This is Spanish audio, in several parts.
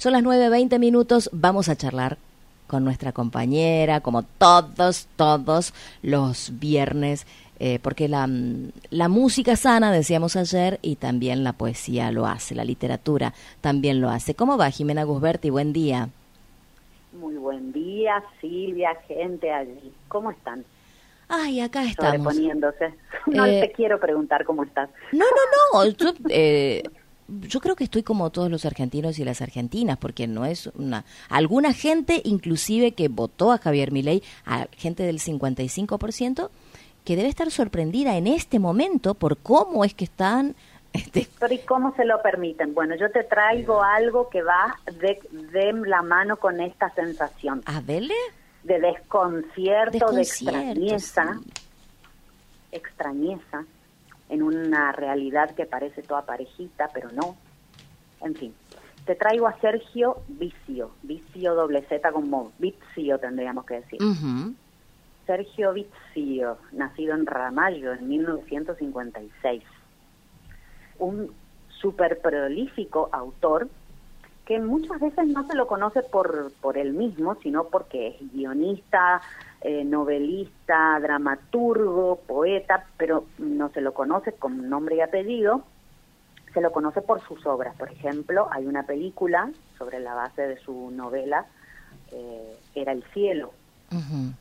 Son las 9:20, vamos a charlar con nuestra compañera, como todos los viernes, porque la música sana, decíamos ayer, y también la poesía lo hace, la literatura también lo hace. ¿Cómo va, Jimena Gusberti? Buen día. Muy buen día, Silvia, gente allí. ¿Cómo están? Ay, acá estamos. Sobreponiéndose. No te quiero preguntar cómo estás. No. Yo creo que estoy como todos los argentinos y las argentinas, porque no es alguna gente inclusive que votó a Javier Milei, a gente del 55%, que debe estar sorprendida en este momento por cómo es que están... Pero ¿y cómo se lo permiten? Bueno, yo te traigo algo que va de la mano con esta sensación. ¿A verle? De desconcierto, de extrañeza, sí. Extrañeza en una realidad que parece toda parejita, pero no. En fin, te traigo a Sergio Vizio doble Z como Vizio tendríamos que decir. Uh-huh. Sergio Vizio, nacido en Ramallo en 1956. Un súper prolífico autor que muchas veces no se lo conoce por él mismo, sino porque es guionista, novelista, dramaturgo, poeta, pero no se lo conoce con nombre y apellido, se lo conoce por sus obras. Por ejemplo, hay una película sobre la base de su novela, Era el cielo. Uh-huh.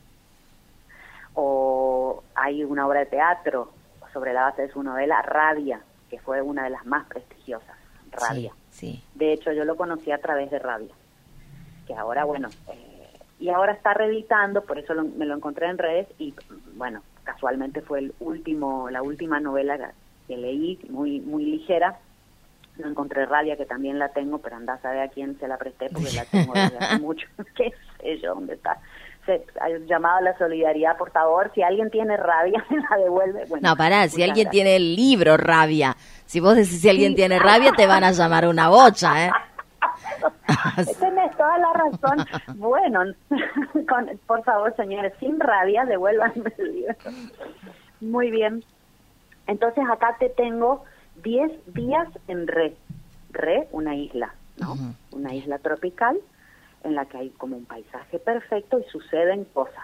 O hay una obra de teatro sobre la base de su novela, Rabia, que fue una de las más prestigiosas, Rabia. Sí. De hecho, yo lo conocí a través de Rabia, que ahora, bueno, y ahora está reeditando, por eso me lo encontré en redes, y bueno, casualmente fue la última novela que leí, muy ligera. No encontré Rabia, que también la tengo, pero andá a saber a quién se la presté, porque la tengo desde hace mucho, qué sé yo, dónde está. Ha llamado a la solidaridad, por favor, si alguien tiene Rabia, me la devuelve. Bueno, no, pará, si alguien gracias. tiene el libro Rabia, si vos decís si alguien tiene rabia, te van a llamar una bocha, ¿eh? Tienes toda la razón. Bueno, por favor, señores, sin rabia, devuélvanme el libro. Muy bien. Entonces acá te tengo 10 días en Re, una isla, ¿no? Uh-huh. Una isla tropical en la que hay como un paisaje perfecto y suceden cosas.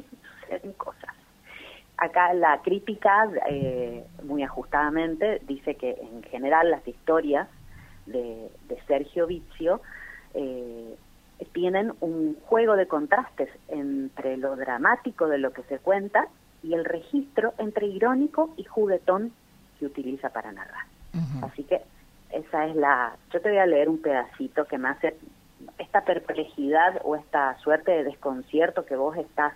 Acá la crítica, muy ajustadamente, dice que en general las historias de Sergio Vizio tienen un juego de contrastes entre lo dramático de lo que se cuenta y el registro entre irónico y juguetón que utiliza para narrar. Uh-huh. Así que esa es yo te voy a leer un pedacito que me hace esta perplejidad o esta suerte de desconcierto que vos estás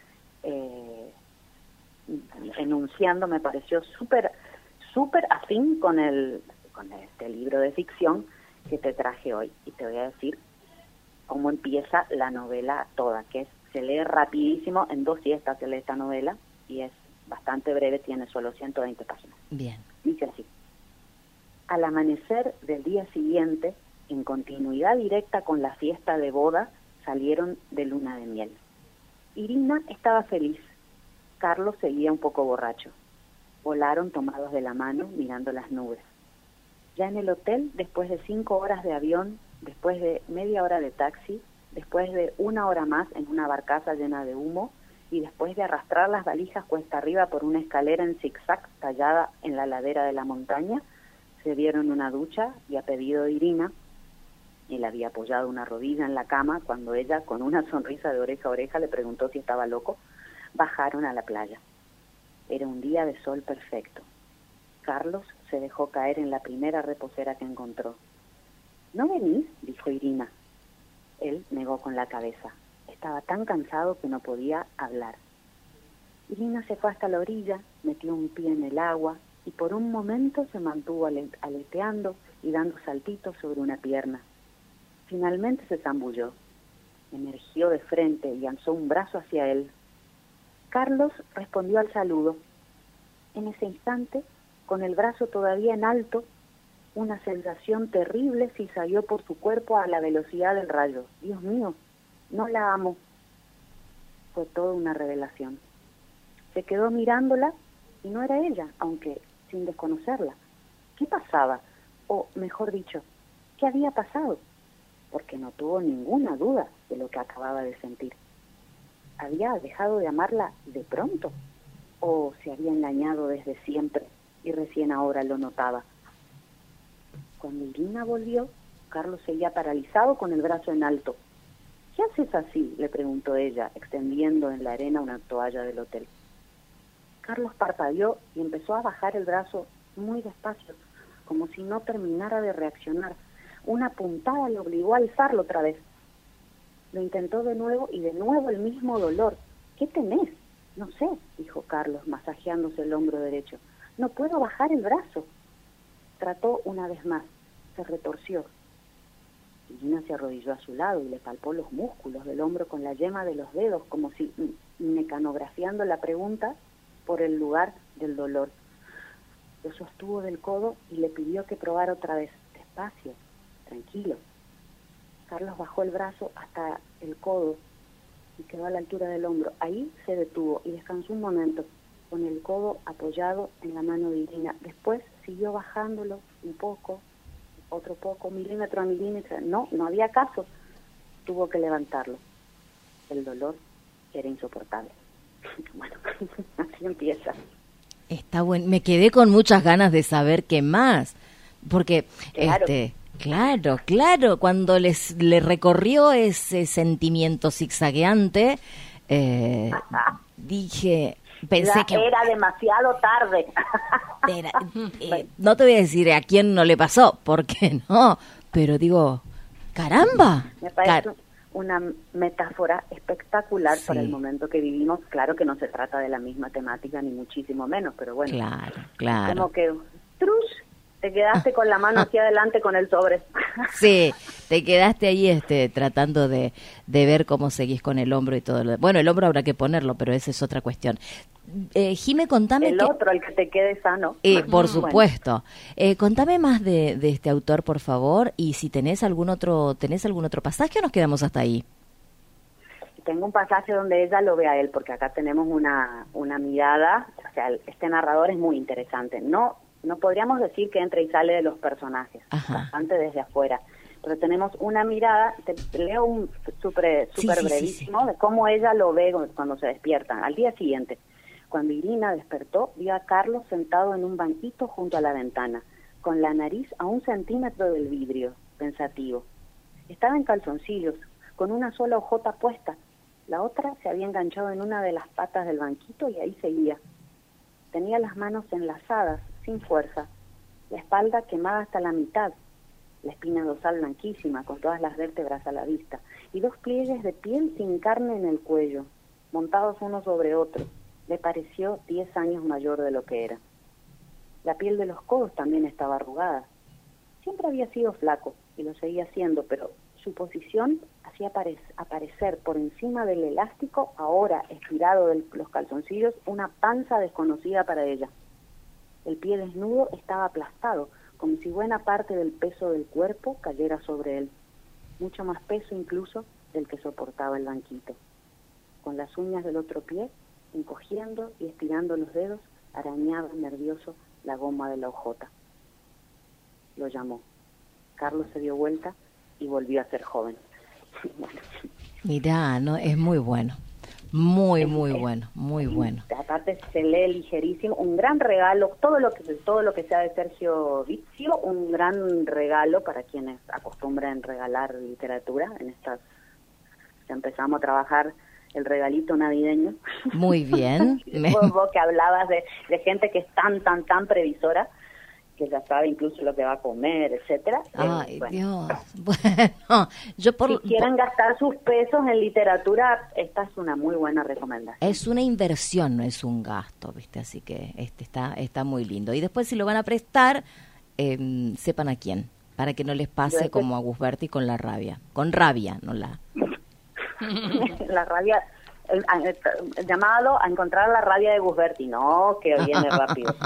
enunciando. Me pareció súper afín con este libro de ficción que te traje hoy, y te voy a decir cómo empieza la novela toda, que se lee rapidísimo, en 2 siestas se lee esta novela, y es bastante breve, tiene solo 120 páginas. Bien. Dice así: al amanecer del día siguiente, en continuidad directa con la fiesta de boda, salieron de luna de miel. Irina estaba feliz, Carlos seguía un poco borracho. Volaron tomados de la mano, mirando las nubes. Ya en el hotel, después de 5 horas de avión, después de media hora de taxi, después de 1 hora más en una barcaza llena de humo, y después de arrastrar las valijas cuesta arriba por una escalera en zigzag tallada en la ladera de la montaña, se dieron una ducha, y a pedido de Irina, él había apoyado una rodilla en la cama cuando ella, con una sonrisa de oreja a oreja, le preguntó si estaba loco, bajaron a la playa. Era un día de sol perfecto. Carlos se dejó caer en la primera reposera que encontró. ¿No venís?, dijo Irina. Él negó con la cabeza. Estaba tan cansado que no podía hablar. Irina se fue hasta la orilla, metió un pie en el agua y por un momento se mantuvo aleteando y dando saltitos sobre una pierna. Finalmente se zambulló, emergió de frente y alzó un brazo hacia él. Carlos respondió al saludo. En ese instante, con el brazo todavía en alto, una sensación terrible cizalló por su cuerpo a la velocidad del rayo. Dios mío, no la amo. Fue toda una revelación. Se quedó mirándola y no era ella, aunque sin desconocerla. ¿Qué pasaba? O, mejor dicho, ¿qué había pasado? porque no tuvo ninguna duda de lo que acababa de sentir. ¿Había dejado de amarla de pronto? ¿O se había engañado desde siempre y recién ahora lo notaba? Cuando Irina volvió, Carlos seguía paralizado con el brazo en alto. ¿Qué haces así?, le preguntó ella, extendiendo en la arena una toalla del hotel. Carlos parpadeó y empezó a bajar el brazo muy despacio, como si no terminara de reaccionar. Una puntada le obligó a alzarlo otra vez. Lo intentó de nuevo y de nuevo el mismo dolor. ¿Qué tenés? No sé, dijo Carlos, masajeándose el hombro derecho. No puedo bajar el brazo. Trató una vez más. Se retorció. Irina se arrodilló a su lado y le palpó los músculos del hombro con la yema de los dedos, como si mecanografiando la pregunta por el lugar del dolor. Lo sostuvo del codo y le pidió que probara otra vez. Despacio, tranquilo. Carlos bajó el brazo hasta el codo y quedó a la altura del hombro. Ahí se detuvo y descansó un momento, con el codo apoyado en la mano de Irina. Después siguió bajándolo un poco, otro poco, milímetro a milímetro. No había caso. Tuvo que levantarlo. El dolor era insoportable. Bueno, así empieza. Está bueno. Me quedé con muchas ganas de saber qué más, porque claro, cuando le recorrió ese sentimiento zigzagueante, pensé que era demasiado tarde. No te voy a decir a quién no le pasó, porque no, pero digo, caramba. Me parece una metáfora espectacular para el momento que vivimos. Claro que no se trata de la misma temática, ni muchísimo menos, pero bueno. Claro. Como que, te quedaste con la mano hacia adelante con el sobre. Sí, te quedaste ahí tratando de ver cómo seguís con el hombro y todo lo demás. Bueno, el hombro habrá que ponerlo, pero esa es otra cuestión. Jime, contame el que te quede sano. Por supuesto. Contame más de este autor, por favor, y si tenés algún otro pasaje o nos quedamos hasta ahí. Tengo un pasaje donde ella lo ve a él, porque acá tenemos una mirada, o sea, este narrador es muy interesante. No podríamos decir que entra y sale de los personajes, bastante desde afuera, pero tenemos una mirada, te leo un súper brevísimo de cómo ella lo ve cuando se despierta. Al día siguiente, cuando Irina despertó, vio a Carlos sentado en un banquito junto a la ventana, con la nariz a 1 centímetro del vidrio, pensativo. Estaba en calzoncillos, con una sola hojota puesta. La otra se había enganchado en una de las patas del banquito y ahí seguía. Tenía las manos enlazadas, sin fuerza, la espalda quemada hasta la mitad, la espina dorsal blanquísima, con todas las vértebras a la vista, y 2 pliegues de piel sin carne en el cuello, montados uno sobre otro. Le pareció 10 años mayor de lo que era. La piel de los codos también estaba arrugada. Siempre había sido flaco, y lo seguía siendo, pero su posición hacía aparecer por encima del elástico, ahora estirado de los calzoncillos, una panza desconocida para ella. El pie desnudo estaba aplastado, como si buena parte del peso del cuerpo cayera sobre él, mucho más peso incluso del que soportaba el banquito. Con las uñas del otro pie, encogiendo y estirando los dedos, arañaba nervioso la goma de la hojota. Lo llamó. Carlos se dio vuelta y volvió a ser joven. Mirá, no, es muy bueno. Muy bueno. Aparte se lee ligerísimo, un gran regalo, todo lo que sea de Sergio Vizio, un gran regalo para quienes acostumbran regalar literatura. Ya empezamos a trabajar el regalito navideño. Muy bien. Vos que hablabas de gente que es tan previsora, que ya sabe incluso lo que va a comer, etcétera. Ay, bueno. Dios. Bueno, si quieren gastar sus pesos en literatura, esta es una muy buena recomendación. Es una inversión, no es un gasto, ¿viste? Así que está muy lindo. Y después si lo van a prestar, sepan a quién, para que no les pase como a Gusberti con la rabia. Con rabia, no la... La rabia... El llamado a encontrar la rabia de Gusberti, no, que viene rápido.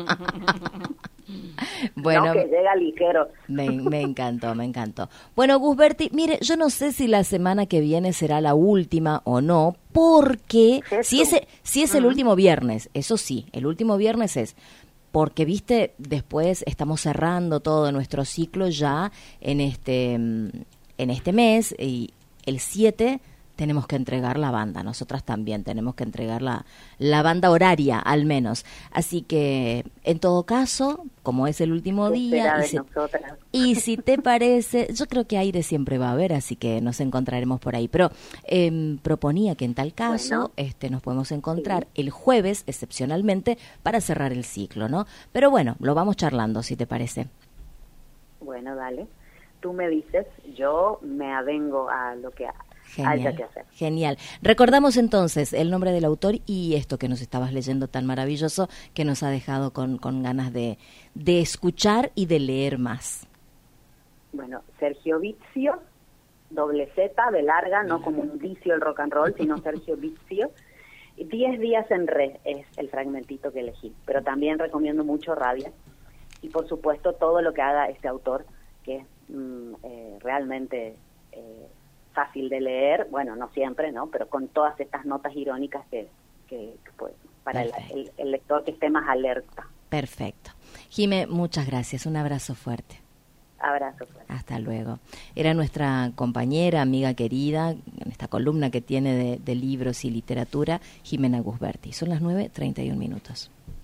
Bueno, no, que llega ligero. Me encantó. Bueno, Gusberti, mire, yo no sé si la semana que viene será la última o no, porque si es el último viernes, eso sí, el último viernes es, porque viste, después estamos cerrando todo nuestro ciclo ya en en este mes y el 7 tenemos que entregar la banda, nosotras también tenemos que entregar la banda horaria al menos, así que en todo caso, como es el último día y si te parece, yo creo que aire siempre va a haber, así que nos encontraremos por ahí, pero proponía que en tal caso nos podemos encontrar el jueves excepcionalmente para cerrar el ciclo, ¿no? Pero bueno, lo vamos charlando si te parece. Bueno, dale, tú me dices, yo me avengo a lo que haya que hacer. Genial. Recordamos entonces el nombre del autor y esto que nos estabas leyendo tan maravilloso que nos ha dejado con ganas de escuchar y de leer más. Bueno, Sergio Vizio, doble Z, de larga, no como un vicio el rock and roll, sino Sergio Vizio. 10 días en Re es el fragmentito que elegí, pero también recomiendo mucho Rabia y por supuesto todo lo que haga este autor, que es realmente fácil de leer, bueno, no siempre, ¿no? Pero con todas estas notas irónicas que pues, para el lector que esté más alerta. Perfecto. Jime, muchas gracias. Un abrazo fuerte. Abrazo fuerte. Hasta luego. Era nuestra compañera, amiga querida, en esta columna que tiene de libros y literatura, Jimena Gusberti. Son las 9:31.